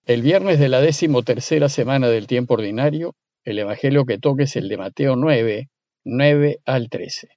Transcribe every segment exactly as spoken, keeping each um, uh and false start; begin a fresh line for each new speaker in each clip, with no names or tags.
El viernes de la decimotercera semana del tiempo ordinario, el evangelio que toca es el de Mateo nueve, nueve al trece.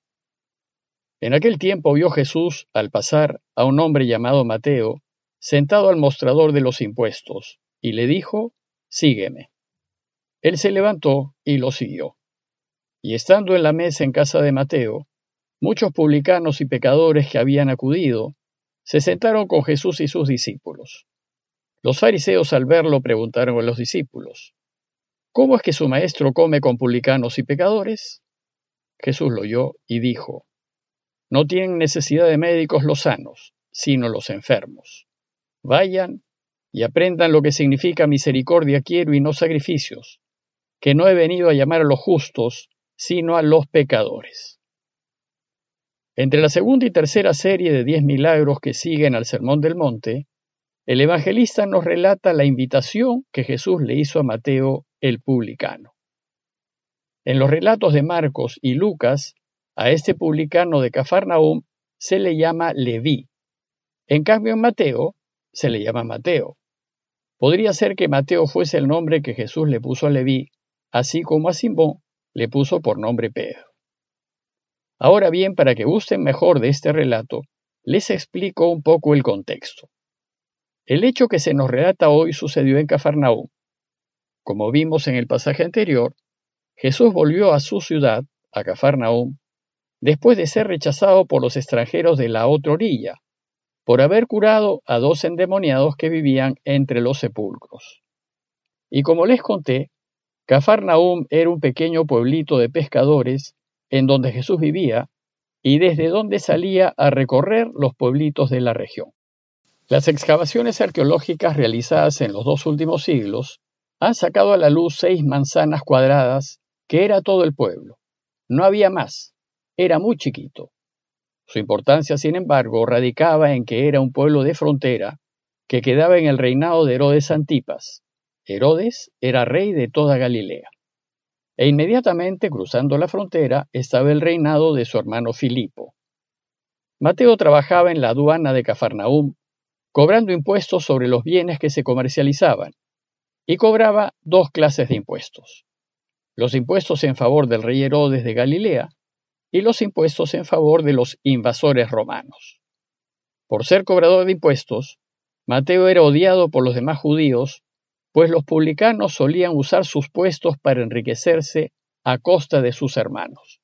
En aquel tiempo vio Jesús, al pasar, a un hombre llamado Mateo, sentado al mostrador de los impuestos, y le dijo: «Sígueme». Él se levantó y lo siguió. Y estando en la mesa en casa de Mateo, muchos publicanos y pecadores que habían acudido, se sentaron con Jesús y sus discípulos. Los fariseos al verlo preguntaron a los discípulos: «¿Cómo es que su maestro come con publicanos y pecadores?». Jesús lo oyó y dijo: «No tienen necesidad de médicos los sanos, sino los enfermos. Vayan y aprendan lo que significa misericordia quiero y no sacrificios, que no he venido a llamar a los justos, sino a los pecadores». Entre la segunda y tercera serie de diez milagros que siguen al Sermón del Monte, el evangelista nos relata la invitación que Jesús le hizo a Mateo el publicano. En los relatos de Marcos y Lucas, a este publicano de Cafarnaúm se le llama Leví. En cambio, en Mateo se le llama Mateo. Podría ser que Mateo fuese el nombre que Jesús le puso a Leví, así como a Simón le puso por nombre Pedro. Ahora bien, para que gusten mejor de este relato, les explico un poco el contexto. El hecho que se nos relata hoy sucedió en Cafarnaúm. Como vimos en el pasaje anterior, Jesús volvió a su ciudad, a Cafarnaúm, después de ser rechazado por los extranjeros de la otra orilla, por haber curado a dos endemoniados que vivían entre los sepulcros. Y como les conté, Cafarnaúm era un pequeño pueblito de pescadores en donde Jesús vivía y desde donde salía a recorrer los pueblitos de la región. Las excavaciones arqueológicas realizadas en los dos últimos siglos han sacado a la luz seis manzanas cuadradas, que era todo el pueblo. No había más, era muy chiquito. Su importancia, sin embargo, radicaba en que era un pueblo de frontera que quedaba en el reinado de Herodes Antipas. Herodes era rey de toda Galilea. E inmediatamente, cruzando la frontera, estaba el reinado de su hermano Filipo. Mateo trabajaba en la aduana de Cafarnaúm, cobrando impuestos sobre los bienes que se comercializaban, y cobraba dos clases de impuestos: los impuestos en favor del rey Herodes de Galilea y los impuestos en favor de los invasores romanos. Por ser cobrador de impuestos, Mateo era odiado por los demás judíos, pues los publicanos solían usar sus puestos para enriquecerse a costa de sus hermanos.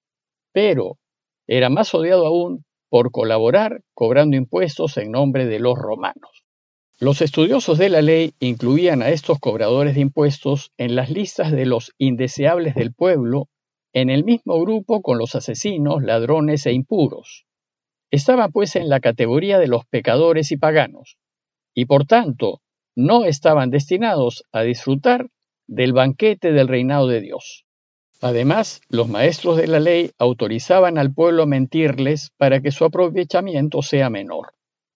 Pero era más odiado aún por colaborar cobrando impuestos en nombre de los romanos. Los estudiosos de la ley incluían a estos cobradores de impuestos en las listas de los indeseables del pueblo, en el mismo grupo con los asesinos, ladrones e impuros. Estaban pues en la categoría de los pecadores y paganos, y por tanto no estaban destinados a disfrutar del banquete del reinado de Dios. Además, los maestros de la ley autorizaban al pueblo a mentirles para que su aprovechamiento sea menor.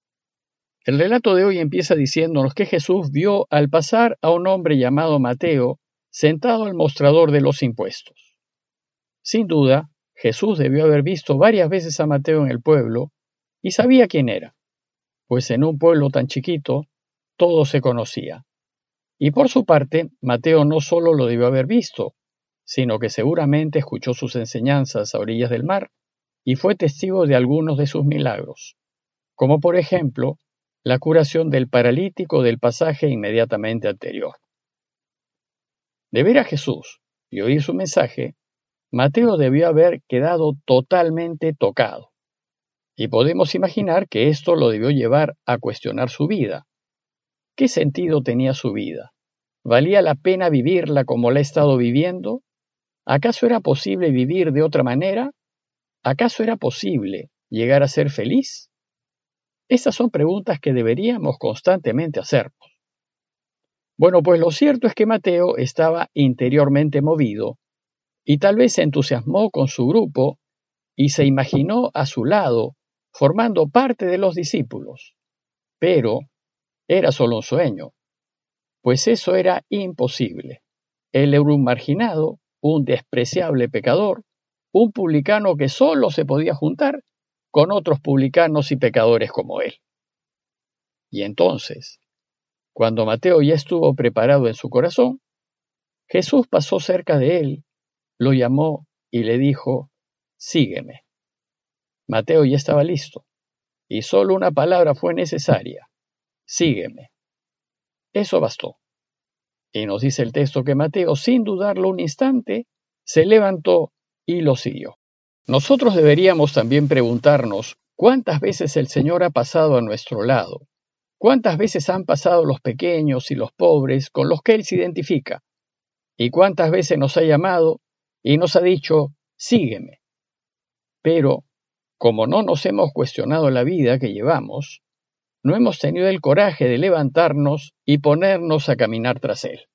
El relato de hoy empieza diciéndonos que Jesús vio al pasar a un hombre llamado Mateo sentado al mostrador de los impuestos. Sin duda, Jesús debió haber visto varias veces a Mateo en el pueblo y sabía quién era, pues en un pueblo tan chiquito todo se conocía. Y por su parte, Mateo no solo lo debió haber visto, sino que seguramente escuchó sus enseñanzas a orillas del mar y fue testigo de algunos de sus milagros, como por ejemplo la curación del paralítico del pasaje inmediatamente anterior. De ver a Jesús y oír su mensaje, Mateo debió haber quedado totalmente tocado, y podemos imaginar que esto lo debió llevar a cuestionar su vida. ¿Qué sentido tenía su vida? ¿Valía la pena vivirla como la ha estado viviendo? ¿Acaso era posible vivir de otra manera? ¿Acaso era posible llegar a ser feliz? Estas son preguntas que deberíamos constantemente hacernos. Bueno, pues lo cierto es que Mateo estaba interiormente movido y tal vez se entusiasmó con su grupo y se imaginó a su lado formando parte de los discípulos. Pero era solo un sueño, pues eso era imposible. Él era un marginado, un despreciable pecador, un publicano que solo se podía juntar con otros publicanos y pecadores como él. Y entonces, Cuando Mateo ya estuvo preparado en su corazón, Jesús pasó cerca de él, lo llamó y le dijo, sígueme. Mateo ya estaba listo, y solo una palabra fue necesaria, sígueme. Eso bastó. Y nos dice el texto que Mateo, sin dudarlo un instante, se levantó y lo siguió. Nosotros deberíamos también preguntarnos cuántas veces el Señor ha pasado a nuestro lado, cuántas veces han pasado los pequeños y los pobres con los que Él se identifica, y cuántas veces nos ha llamado y nos ha dicho, sígueme. Pero, como no nos hemos cuestionado la vida que llevamos, no hemos tenido el coraje de levantarnos y ponernos a caminar tras Él.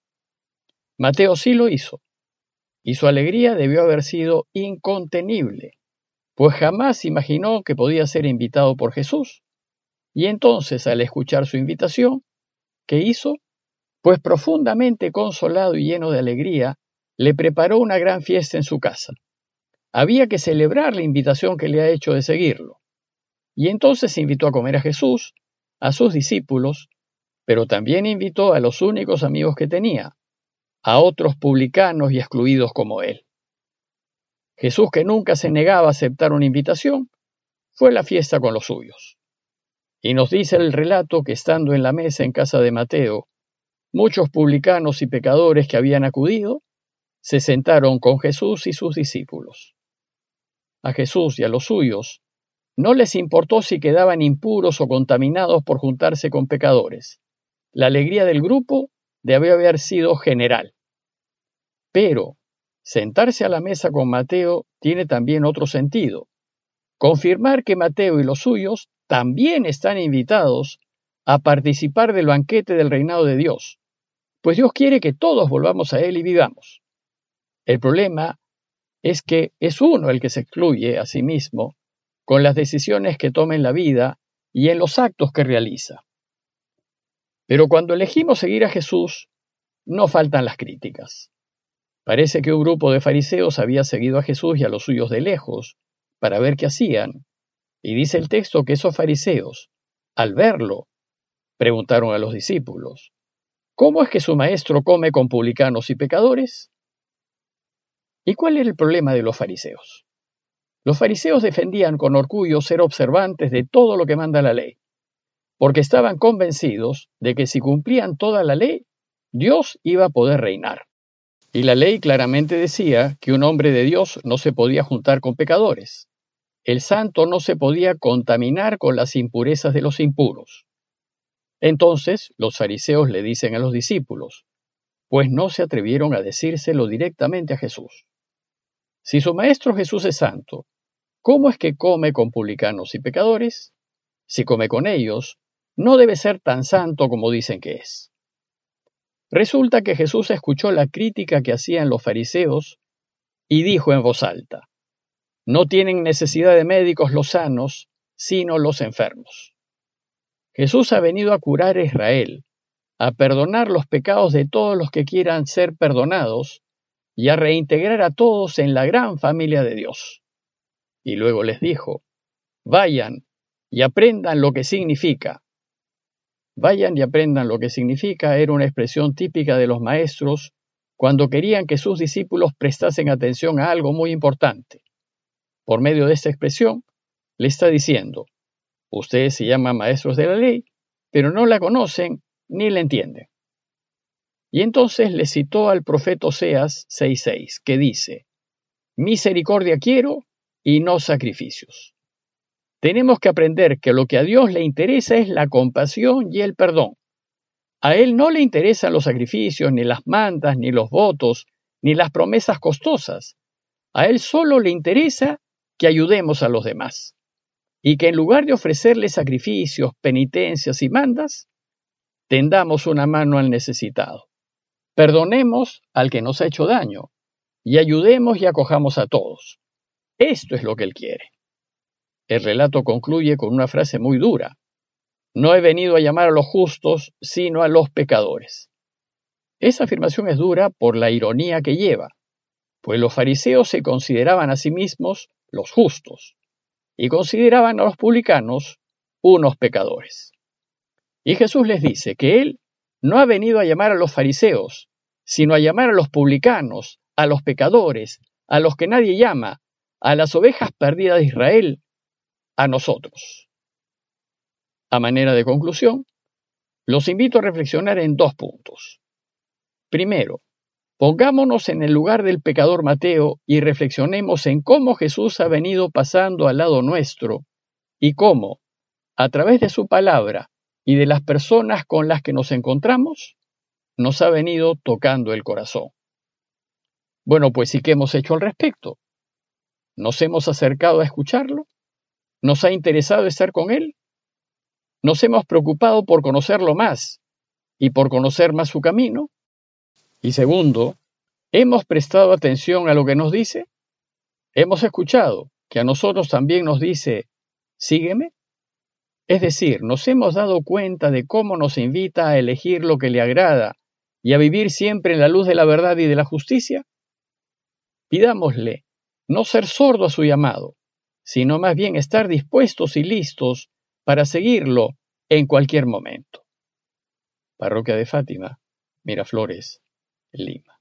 Mateo sí lo hizo, y su alegría debió haber sido incontenible, pues jamás imaginó que podía ser invitado por Jesús. Y entonces, al escuchar su invitación, ¿qué hizo? Pues profundamente consolado y lleno de alegría, le preparó una gran fiesta en su casa. Había que celebrar la invitación que le ha hecho de seguirlo. Y entonces invitó a comer a Jesús, a sus discípulos, pero también invitó a los únicos amigos que tenía, a otros publicanos y excluidos como él. Jesús, que nunca se negaba a aceptar una invitación, fue a la fiesta con los suyos. Y nos dice el relato que estando en la mesa en casa de Mateo, muchos publicanos y pecadores que habían acudido, se sentaron con Jesús y sus discípulos. A Jesús y a los suyos no les importó si quedaban impuros o contaminados por juntarse con pecadores. La alegría del grupo debe haber sido general. Pero sentarse a la mesa con Mateo tiene también otro sentido. Confirmar que Mateo y los suyos también están invitados a participar del banquete del reinado de Dios, pues Dios quiere que todos volvamos a Él y vivamos. El problema es que es uno el que se excluye a sí mismo con las decisiones que toma en la vida y en los actos que realiza. Pero cuando elegimos seguir a Jesús, no faltan las críticas. Parece que un grupo de fariseos había seguido a Jesús y a los suyos de lejos para ver qué hacían, y dice el texto que esos fariseos, al verlo, preguntaron a los discípulos, ¿cómo es que su maestro come con publicanos y pecadores? ¿Y cuál era el problema de los fariseos? Los fariseos defendían con orgullo ser observantes de todo lo que manda la ley, porque estaban convencidos de que si cumplían toda la ley, Dios iba a poder reinar. Y la ley claramente decía que un hombre de Dios no se podía juntar con pecadores. El santo no se podía contaminar con las impurezas de los impuros. Entonces los fariseos le dicen a los discípulos, pues no se atrevieron a decírselo directamente a Jesús. Si su maestro Jesús es santo, ¿cómo es que come con publicanos y pecadores? Si come con ellos, no debe ser tan santo como dicen que es. Resulta que Jesús escuchó la crítica que hacían los fariseos y dijo en voz alta, no tienen necesidad de médicos los sanos, sino los enfermos. Jesús ha venido a curar a Israel, a perdonar los pecados de todos los que quieran ser perdonados y a reintegrar a todos en la gran familia de Dios. Y luego les dijo, vayan y aprendan lo que significa. Vayan y aprendan lo que significa era una expresión típica de los maestros cuando querían que sus discípulos prestasen atención a algo muy importante. Por medio de esta expresión, le está diciendo, ustedes se llaman maestros de la ley, pero no la conocen ni la entienden. Y entonces le citó al profeta Oseas seis seis, que dice, misericordia quiero y no sacrificios. Tenemos que aprender que lo que a Dios le interesa es la compasión y el perdón. A Él no le interesan los sacrificios, ni las mantas, ni los votos, ni las promesas costosas. A Él solo le interesa que ayudemos a los demás. Y que en lugar de ofrecerle sacrificios, penitencias y mandas, tendamos una mano al necesitado. Perdonemos al que nos ha hecho daño y ayudemos y acojamos a todos. Esto es lo que Él quiere. El relato concluye con una frase muy dura. No he venido a llamar a los justos, sino a los pecadores. Esa afirmación es dura por la ironía que lleva, pues los fariseos se consideraban a sí mismos los justos y consideraban a los publicanos unos pecadores. Y Jesús les dice que Él no ha venido a llamar a los fariseos, sino a llamar a los publicanos, a los pecadores, a los que nadie llama, a las ovejas perdidas de Israel, a nosotros. A manera de conclusión, los invito a reflexionar en dos puntos. Primero, pongámonos en el lugar del pecador Mateo y reflexionemos en cómo Jesús ha venido pasando al lado nuestro y cómo, a través de su palabra y de las personas con las que nos encontramos, nos ha venido tocando el corazón. Bueno, pues ¿y qué hemos hecho al respecto? ¿Nos hemos acercado a escucharlo? ¿Nos ha interesado estar con él? ¿Nos hemos preocupado por conocerlo más y por conocer más su camino? Y segundo, ¿hemos prestado atención a lo que nos dice? ¿Hemos escuchado que a nosotros también nos dice, sígueme? Es decir, ¿nos hemos dado cuenta de cómo nos invita a elegir lo que le agrada y a vivir siempre en la luz de la verdad y de la justicia? Pidámosle no ser sordo a su llamado, sino más bien estar dispuestos y listos para seguirlo en cualquier momento. Parroquia de Fátima, Miraflores, Lima.